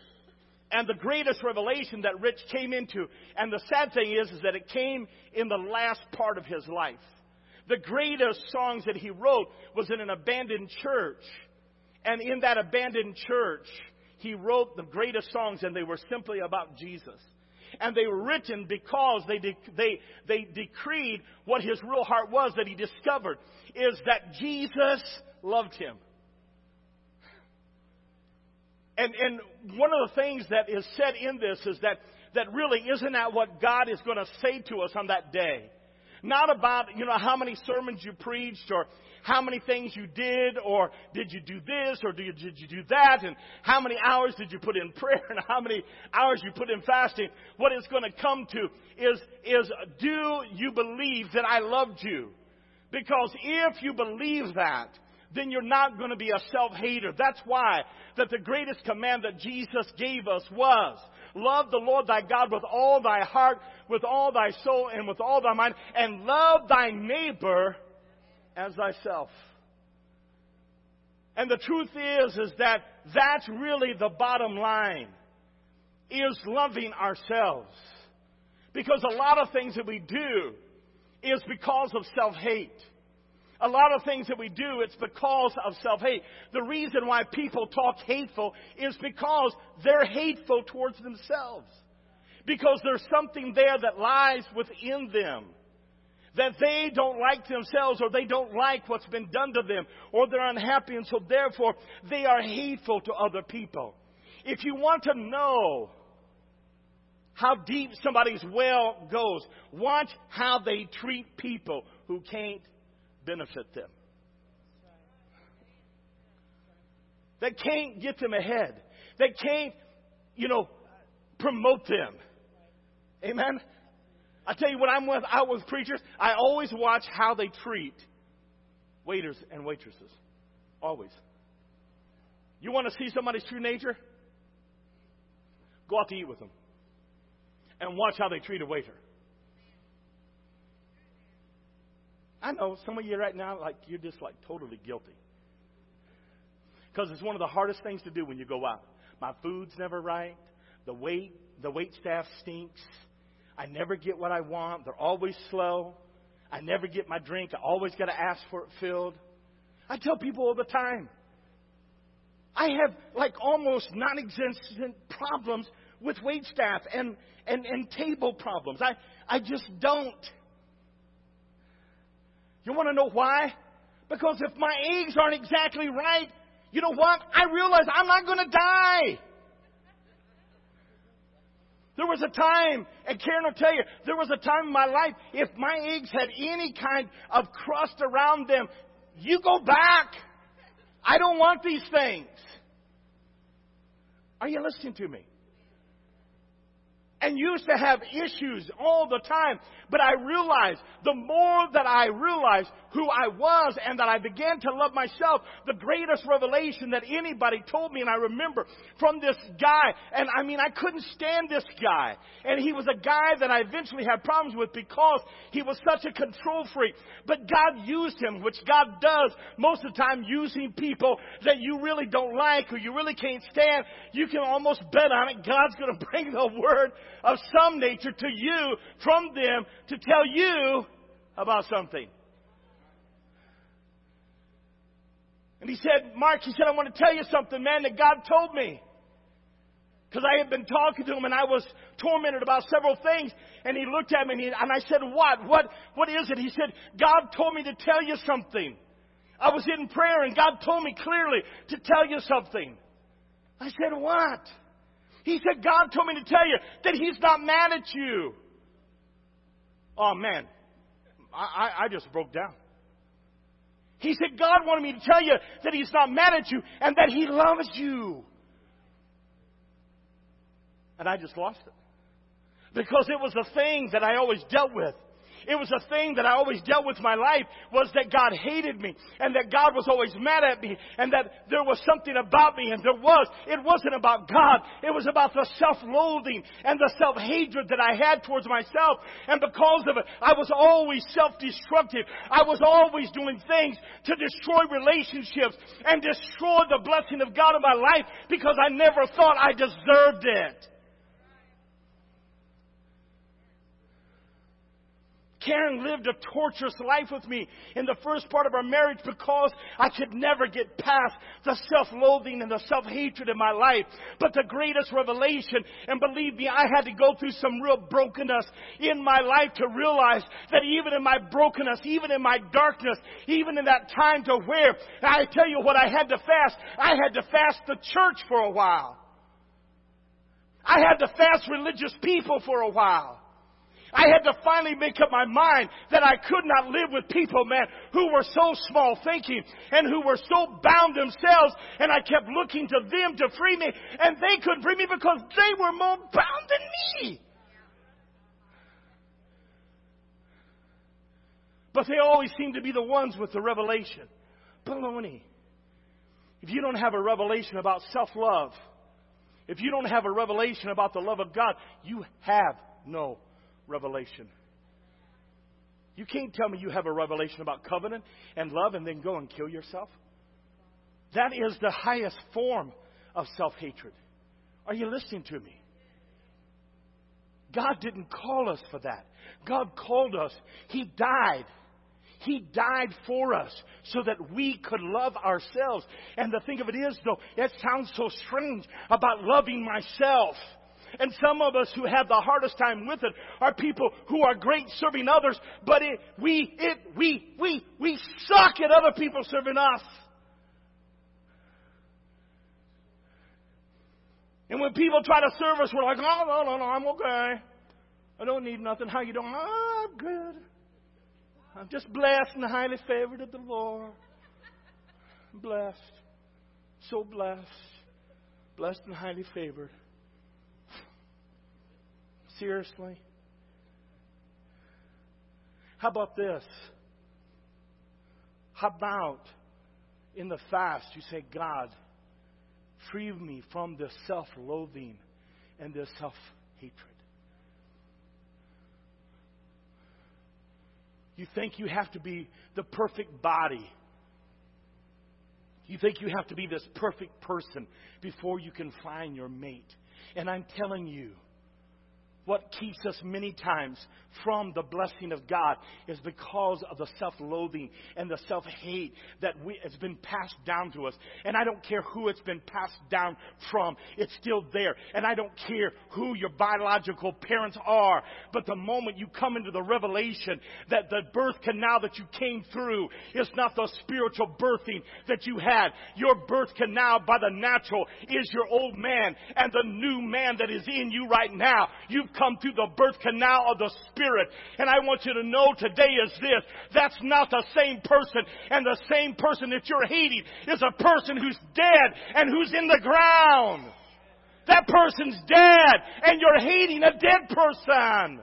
And the greatest revelation that Rich came into, and the sad thing is, is that it came in the last part of his life. The greatest songs that he wrote was in an abandoned church. And in that abandoned church, he wrote the greatest songs, and they were simply about Jesus. And they were written because they de- they they decreed what his real heart was, that he discovered, is that Jesus loved him. And and one of the things that is said in this is that, that really, isn't that what God is going to say to us on that day? Not about, you know, how many sermons you preached or how many things you did, or did you do this or did you, did you do that, and how many hours did you put in prayer and how many hours you put in fasting. What it's going to come to is, is do you believe that I loved you? Because if you believe that, then you're not going to be a self-hater. That's why that the greatest command that Jesus gave us was, love the Lord thy God with all thy heart, with all thy soul, and with all thy mind, and love thy neighbor as thyself. And the truth is, is that that's really the bottom line, is loving ourselves. Because a lot of things that we do is because of self-hate. A lot of things that we do, it's because of self-hate. The reason why people talk hateful is because they're hateful towards themselves. Because there's something there that lies within them that they don't like themselves, or they don't like what's been done to them, or they're unhappy, and so therefore they are hateful to other people. If you want to know how deep somebody's well goes, watch how they treat people who can't benefit them. That can't get them ahead. That can't, you know, promote them. Amen? I tell you, when I'm with, out with preachers, I always watch how they treat waiters and waitresses. Always. You want to see somebody's true nature? Go out to eat with them. And watch how they treat a waiter. I know some of you right now, like, you're just like totally guilty. Because it's one of the hardest things to do when you go out. My food's never right. The wait, the wait staff stinks. I never get what I want. They're always slow. I never get my drink. I always got to ask for it filled. I tell people all the time, I have like almost non-existent problems with wait staff and, and, and table problems. I, I just don't. You want to know why? Because if my eggs aren't exactly right, you know what? I realize I'm not going to die. There was a time, and Karen will tell you, there was a time in my life, if my eggs had any kind of crust around them, you go back. I don't want these things. Are you listening to me? And used to have issues all the time. But I realized, the more that I realized who I was and that I began to love myself, the greatest revelation that anybody told me, and I remember from this guy, and I mean, I couldn't stand this guy. And he was a guy that I eventually had problems with because he was such a control freak. But God used him, which God does most of the time, using people that you really don't like or you really can't stand. You can almost bet on it. God's going to bring the word of some nature to you from them to tell you about something. And he said, Mark, he said, I want to tell you something, man, that God told me. Because I had been talking to him and I was tormented about several things. And he looked at me and, he, and I said, what? What? What is it? He said, God told me to tell you something. I was in prayer and God told me clearly to tell you something. I said, what? He said, God told me to tell you that He's not mad at you. Oh, man. I, I, I just broke down. He said, God wanted me to tell you that He's not mad at you and that He loves you. And I just lost it. Because it was the thing that I always dealt with. It was a thing that I always dealt with in my life, was that God hated me and that God was always mad at me and that there was something about me, and there was. It wasn't about God. It was about the self-loathing and the self-hatred that I had towards myself. And because of it, I was always self-destructive. I was always doing things to destroy relationships and destroy the blessing of God in my life because I never thought I deserved it. Karen lived a torturous life with me in the first part of our marriage because I could never get past the self-loathing and the self-hatred in my life. But the greatest revelation, and believe me, I had to go through some real brokenness in my life to realize that even in my brokenness, even in my darkness, even in that time to where, I tell you what I had to fast. I had to fast the church for a while. I had to fast religious people for a while. I had to finally make up my mind that I could not live with people, man, who were so small thinking and who were so bound themselves. And I kept looking to them to free me, and they couldn't free me because they were more bound than me. But they always seem to be the ones with the revelation. Baloney. If you don't have a revelation about self-love, if you don't have a revelation about the love of God, you have no revelation. You can't tell me you have a revelation about covenant and love and then go and kill yourself. That is the highest form of self-hatred. Are you listening to me? God didn't call us for that. God called us. He died. He died for us so that we could love ourselves. And the thing of it is, though, it sounds so strange about loving myself. And some of us who have the hardest time with it are people who are great serving others, but it, we, it, we, we, we suck at other people serving us. And when people try to serve us, we're like, oh, no, no, no, I'm okay. I don't need nothing. How you doing? Oh, I'm good. I'm just blessed and highly favored of the Lord. Blessed. So blessed. Blessed and highly favored. Seriously? How about this? How about in the fast you say, God, free me from this self-loathing and this self-hatred. You think you have to be the perfect body. You think you have to be this perfect person before you can find your mate. And I'm telling you, what keeps us many times from the blessing of God is because of the self-loathing and the self-hate that we, has been passed down to us. And I don't care who it's been passed down from. It's still there. And I don't care who your biological parents are. But the moment you come into the revelation that the birth canal that you came through is not the spiritual birthing that you had. Your birth canal by the natural is your old man and the new man that is in you right now. You've come through the birth canal of the Spirit. And I want you to know today is this. That's not the same person. And the same person that you're hating is a person who's dead and who's in the ground. That person's dead and you're hating a dead person.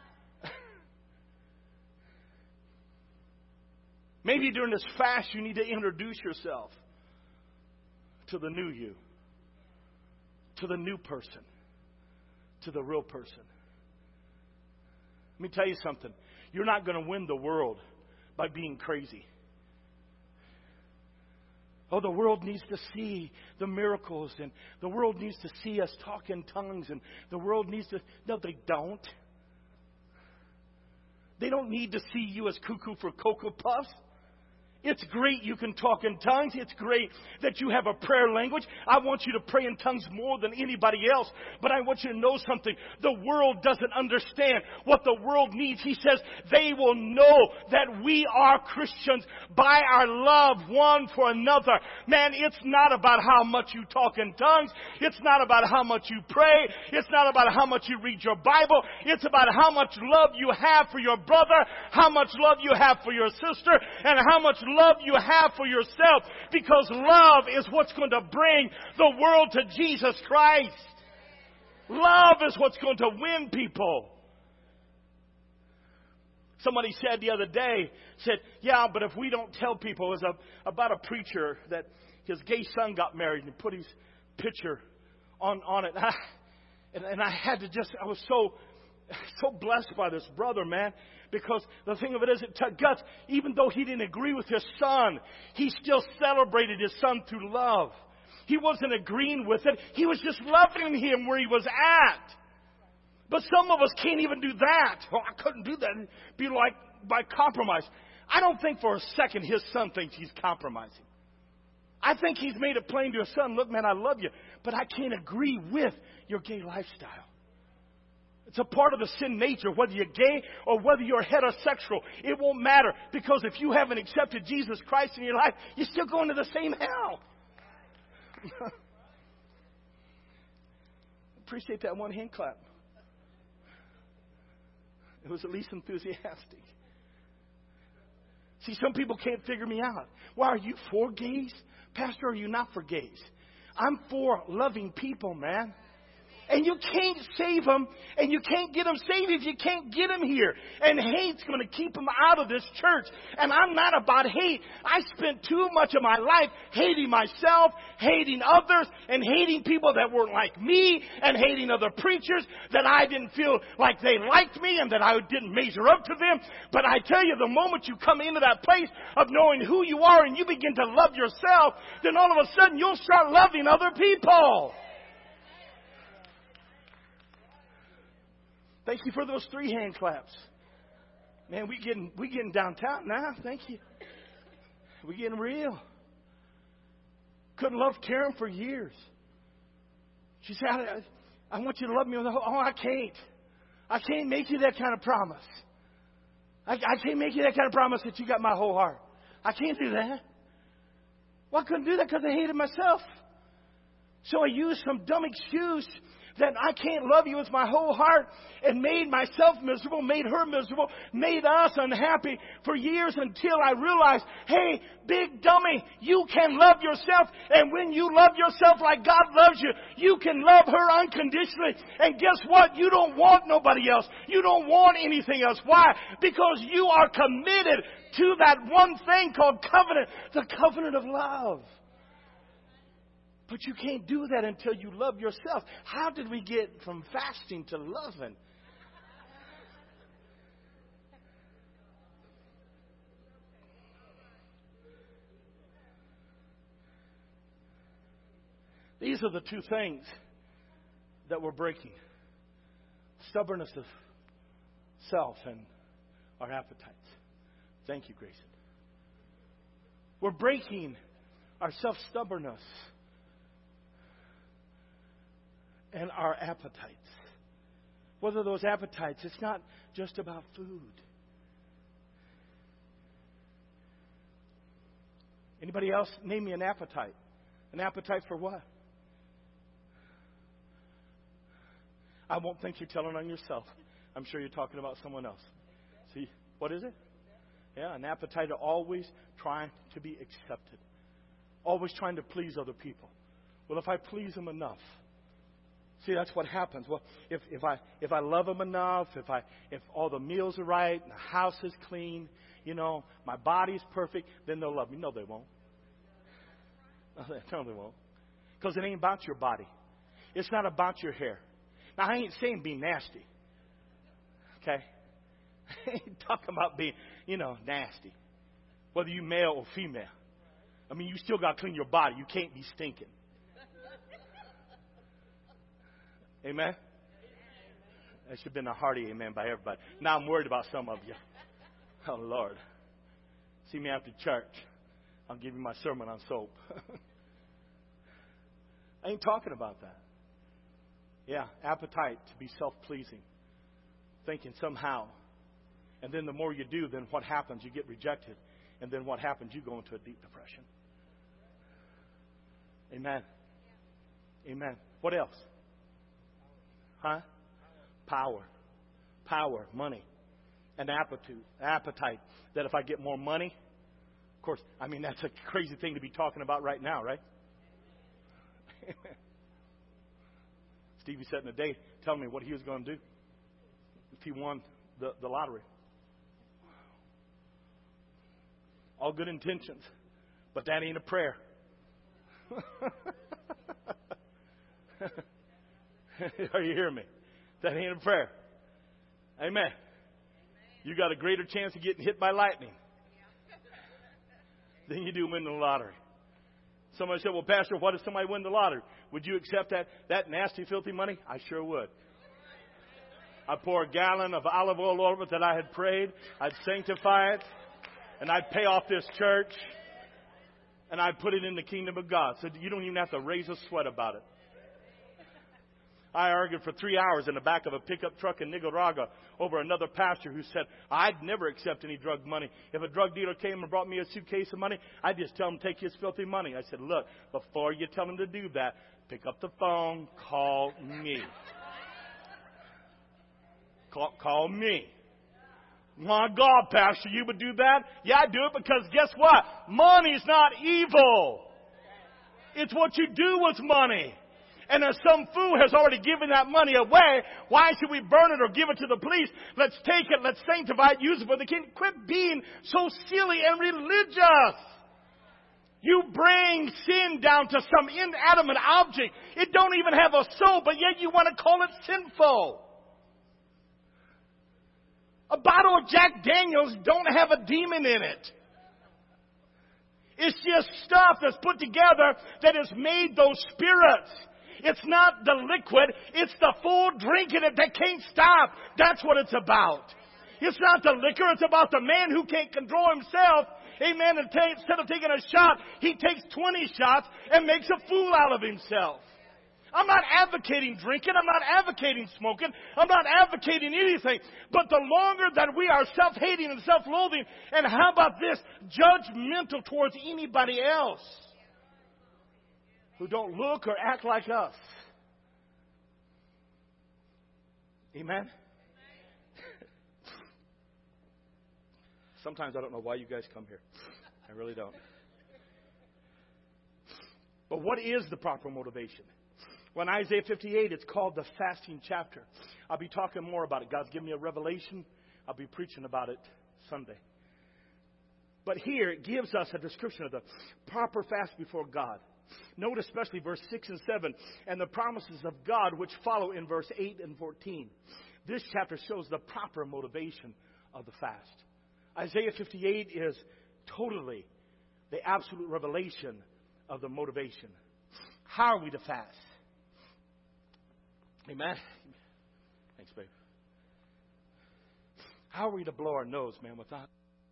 Maybe during this fast you need to introduce yourself to the new you. To the new person. To the real person. Let me tell you something. You're not going to win the world by being crazy. Oh, the world needs to see the miracles, and the world needs to see us talk in tongues, and the world needs to... No, they don't. They don't need to see you as cuckoo for Cocoa Puffs. It's great you can talk in tongues. It's great that you have a prayer language. I want you to pray in tongues more than anybody else. But I want you to know something. The world doesn't understand what the world needs. He says they will know that we are Christians by our love one for another. Man, it's not about how much you talk in tongues. It's not about how much you pray. It's not about how much you read your Bible. It's about how much love you have for your brother, how much love you have for your sister, and how much love you have for yourself, because love is what's going to bring the world to Jesus Christ. Love is what's going to win people. Somebody said the other day, said, yeah, but if we don't tell people, it was a, about a preacher that his gay son got married and put his picture on, on it. And I, and, and I had to just, I was so, so blessed by this brother, man. Because the thing of it is, it took guts. Even though he didn't agree with his son, he still celebrated his son through love. He wasn't agreeing with it. He was just loving him where he was at. But some of us can't even do that. Well, I couldn't do that. It'd be like by compromise. I don't think for a second his son thinks he's compromising. I think he's made it plain to his son, look, man, I love you, but I can't agree with your gay lifestyle. It's a part of the sin nature, whether you're gay or whether you're heterosexual. It won't matter, because if you haven't accepted Jesus Christ in your life, you're still going to the same hell. Appreciate that one hand clap. It was at least enthusiastic. See, some people can't figure me out. Why, are you for gays? Pastor, are you not for gays? I'm for loving people, man. And you can't save them, and you can't get them saved if you can't get them here. And hate's going to keep them out of this church. And I'm not about hate. I spent too much of my life hating myself, hating others, and hating people that weren't like me, and hating other preachers that I didn't feel like they liked me and that I didn't measure up to them. But I tell you, the moment you come into that place of knowing who you are and you begin to love yourself, then all of a sudden you'll start loving other people. Thank you for those three hand claps. Man, we getting we getting downtown now. Thank you. We getting real. Couldn't love Karen for years. She said, I, I want you to love me with the whole. Oh, I can't. I can't make you that kind of promise. I, I can't make you that kind of promise that you got my whole heart. I can't do that. Well, I couldn't do that because I hated myself. So I used some dumb excuse that I can't love you with my whole heart, and made myself miserable, made her miserable, made us unhappy for years until I realized, hey, big dummy, you can love yourself, and when you love yourself like God loves you, you can love her unconditionally. And guess what? You don't want nobody else. You don't want anything else. Why? Because you are committed to that one thing called covenant, the covenant of love. But you can't do that until you love yourself. How did we get from fasting to loving? These are the two things that we're breaking. Stubbornness of self and our appetites. Thank you, Grayson. We're breaking our self-stubbornness and our appetites. What are those appetites? It's not just about food. Anybody else name me an appetite? An appetite for what? I won't think you're telling on yourself. I'm sure you're talking about someone else. See, what is it? Yeah, an appetite of always trying to be accepted. Always trying to please other people. Well, if I please them enough, see, that's what happens. Well, if, if I if I love them enough, if I if all the meals are right, and the house is clean, you know, my body's perfect, then they'll love me. No, they won't. No, they won't. Because it ain't about your body. It's not about your hair. Now, I ain't saying be nasty. Okay? I ain't talking about being, you know, nasty. Whether you male or female. I mean, you still got to clean your body. You can't be stinking. Amen? That should have been a hearty amen by everybody. Now I'm worried about some of you. Oh, Lord. See me after church. I'll give you my sermon on soap. I ain't talking about that. Yeah, appetite to be self-pleasing. Thinking somehow. And then the more you do, then what happens? You get rejected. And then what happens? You go into a deep depression. Amen. Amen. What else? Huh? Power. Power, money. An appetite, appetite that if I get more money, of course, I mean, that's a crazy thing to be talking about right now, right? Stevie said in a day, telling me what he was going to do if he won the, the lottery. All good intentions, but that ain't a prayer. Are you hearing me? That ain't a prayer. Amen. You got a greater chance of getting hit by lightning than you do winning the lottery. Somebody said, well, Pastor, what if somebody win the lottery? Would you accept that, that nasty, filthy money? I sure would. I'd pour a gallon of olive oil over it that I had prayed. I'd sanctify it. And I'd pay off this church. And I'd put it in the kingdom of God. So you don't even have to raise a sweat about it. I argued for three hours in the back of a pickup truck in Nicaragua over another pastor who said, I'd never accept any drug money. If a drug dealer came and brought me a suitcase of money, I'd just tell him to take his filthy money. I said, look, before you tell him to do that, pick up the phone, call me. Call, call me. My God, Pastor, you would do that? Yeah, I do it because guess what? Money's not evil. It's what you do with money. And if some fool has already given that money away, why should we burn it or give it to the police? Let's take it, let's sanctify it, use it for the kingdom. Quit being so silly and religious. You bring sin down to some inanimate object. It don't even have a soul, but yet you want to call it sinful. A bottle of Jack Daniels don't have a demon in it. It's just stuff that's put together that has made those spirits. It's not the liquid. It's the fool drinking it that can't stop. That's what it's about. It's not the liquor. It's about the man who can't control himself. Amen. And take, instead of taking a shot, he takes twenty shots and makes a fool out of himself. I'm not advocating drinking. I'm not advocating smoking. I'm not advocating anything. But the longer that we are self-hating and self-loathing, and how about this, judgmental towards anybody else who don't look or act like us. Amen? Sometimes I don't know why you guys come here. I really don't. But what is the proper motivation? Well, in Isaiah fifty-eight, it's called the fasting chapter. I'll be talking more about it. God's given me a revelation. I'll be preaching about it Sunday. But here, it gives us a description of the proper fast before God. Note especially verse six and seven and the promises of God which follow in verse eight and fourteen. This chapter shows the proper motivation of the fast. Isaiah fifty-eight is totally the absolute revelation of the motivation. How are we to fast? Amen. Thanks, babe. How are we to blow our nose, man, without...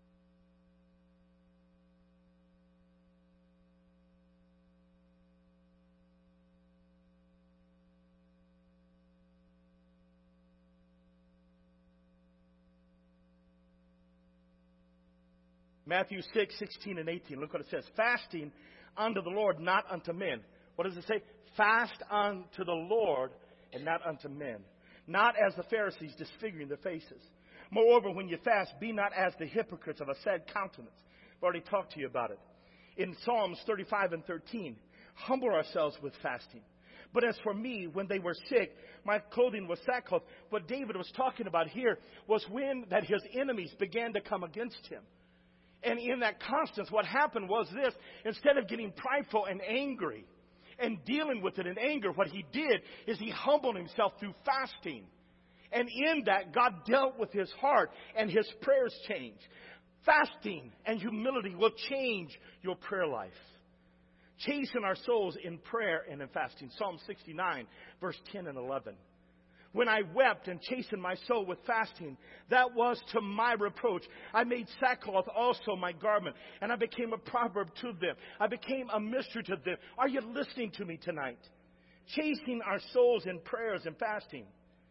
Matthew six, sixteen and eighteen. Look what it says. Fasting unto the Lord, not unto men. What does it say? Fast unto the Lord and not unto men. Not as the Pharisees, disfiguring their faces. Moreover, when you fast, be not as the hypocrites of a sad countenance. I've already talked to you about it. In Psalms thirty-five and thirteen, humble ourselves with fasting. But as for me, when they were sick, my clothing was sackcloth. What David was talking about here was when that his enemies began to come against him. And in that constance, what happened was this. Instead of getting prideful and angry and dealing with it in anger, what he did is he humbled himself through fasting. And in that, God dealt with his heart and his prayers changed. Fasting and humility will change your prayer life. Chasten our souls in prayer and in fasting. Psalm sixty-nine, verse ten and eleven. When I wept and chastened my soul with fasting, that was to my reproach. I made sackcloth also my garment, and I became a proverb to them. I became a mystery to them. Are you listening to me tonight? Chastening our souls in prayers and fasting.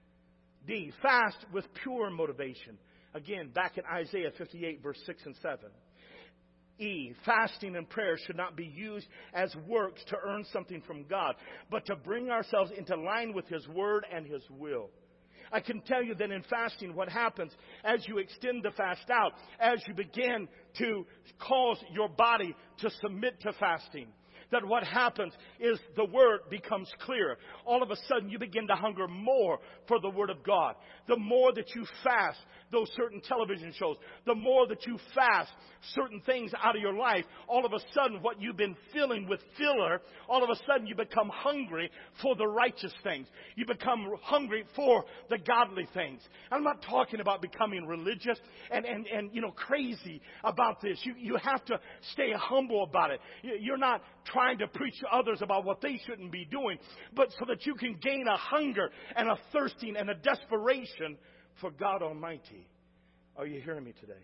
D, fast with pure motivation. Again, back in Isaiah fifty-eight, verse six and seven. E, fasting and prayer should not be used as works to earn something from God, but to bring ourselves into line with His Word and His will. I can tell you that in fasting, what happens as you extend the fast out, as you begin to cause your body to submit to fasting, that what happens is the Word becomes clear. All of a sudden, you begin to hunger more for the Word of God. The more that you fast those certain television shows, the more that you fast certain things out of your life, all of a sudden what you've been filling with filler, all of a sudden you become hungry for the righteous things. You become hungry for the godly things. I'm not talking about becoming religious and, and, and you know, crazy about this. You, you have to stay humble about it. You're not trying to preach to others about what they shouldn't be doing, but so that you can gain a hunger and a thirsting and a desperation for God Almighty. Are you hearing me today?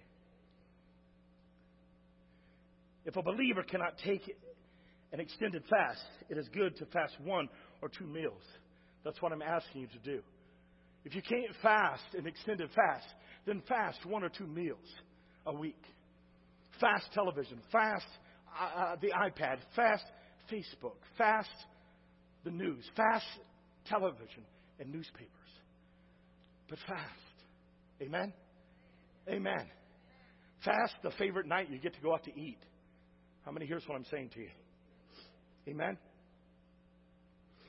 If a believer cannot take an extended fast, it is good to fast one or two meals. That's what I'm asking you to do. If you can't fast an extended fast, then fast one or two meals a week. Fast television, fast uh, the iPad, fast Facebook, fast the news, fast television and newspapers. But fast. Amen? Amen. Fast the favorite night you get to go out to eat. How many hears what I'm saying to you? Amen?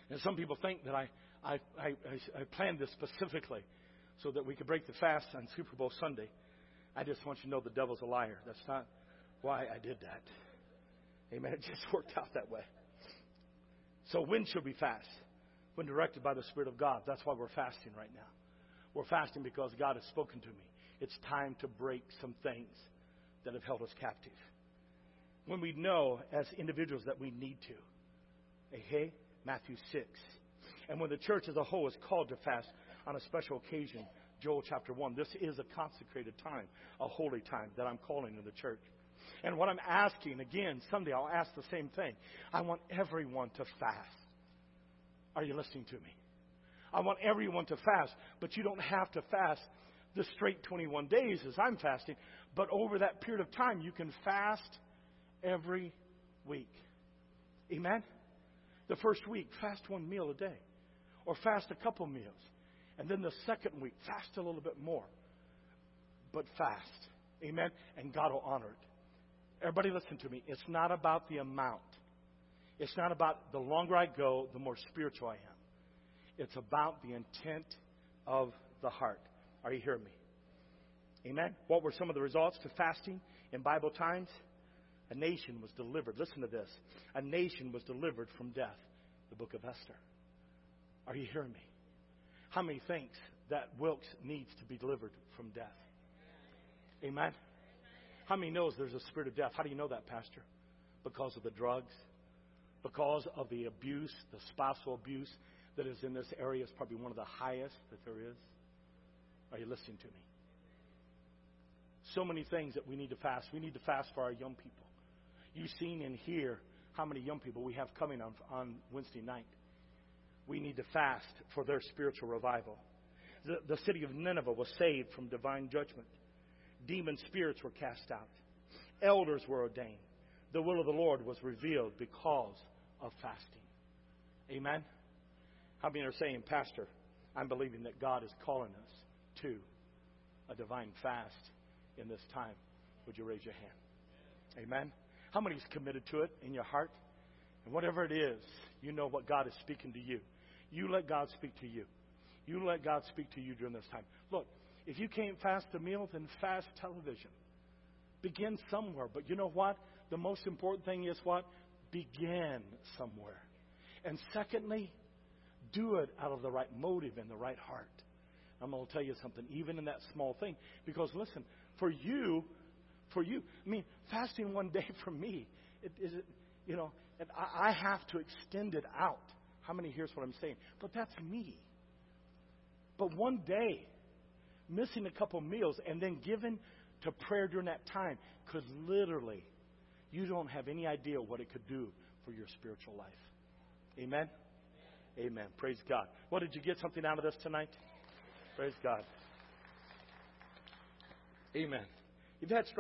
And some people think that I, I, I, I, I planned this specifically so that we could break the fast on Super Bowl Sunday. I just want you to know the devil's a liar. That's not why I did that. Amen. It just worked out that way. So when should we fast? When directed by the Spirit of God. That's why we're fasting right now. We're fasting because God has spoken to me. It's time to break some things that have held us captive. When we know as individuals that we need to. Hey, Matthew six. And when the church as a whole is called to fast on a special occasion, Joel chapter one, this is a consecrated time, a holy time that I'm calling in the church. And what I'm asking, again, Sunday I'll ask the same thing. I want everyone to fast. Are you listening to me? I want everyone to fast, but you don't have to fast the straight twenty-one days as I'm fasting, but over that period of time you can fast every week. Amen? The first week, fast one meal a day. Or fast a couple meals. And then the second week, fast a little bit more. But fast. Amen? And God will honor it. Everybody listen to me. It's not about the amount. It's not about the longer I go, the more spiritual I am. It's about the intent of the heart. Are you hearing me? Amen? What were some of the results to fasting in Bible times? A nation was delivered. Listen to this. A nation was delivered from death. The book of Esther. Are you hearing me? How many thinks that Wilkes needs to be delivered from death? Amen? How many knows there's a spirit of death? How do you know that, Pastor? Because of the drugs. Because of the abuse, the spousal abuse that is in this area is probably one of the highest that there is. Are you listening to me? So many things that we need to fast. We need to fast for our young people. You've seen and hear how many young people we have coming on, on Wednesday night. We need to fast for their spiritual revival. The, the city of Nineveh was saved from divine judgment. Demon spirits were cast out. Elders were ordained. The will of the Lord was revealed because of fasting. Amen? How many are saying, Pastor, I'm believing that God is calling us to a divine fast in this time? Would you raise your hand? Amen? How many is committed to it in your heart? And whatever it is, you know what God is speaking to you. You let God speak to you. You let God speak to you during this time. Look, if you can't fast a meal, then fast television. Begin somewhere. But you know what? The most important thing is what? Begin somewhere. And secondly, do it out of the right motive and the right heart. I'm going to tell you something, even in that small thing. Because listen, for you, for you, I mean, fasting one day for me, it, is it, you know, and I, I have to extend it out. How many hears what I'm saying? But that's me. But one day, missing a couple meals and then giving to prayer during that time could literally, you don't have any idea what it could do for your spiritual life. Amen? Amen. Praise God. What, did you get something out of this tonight? Praise God. Amen. You've had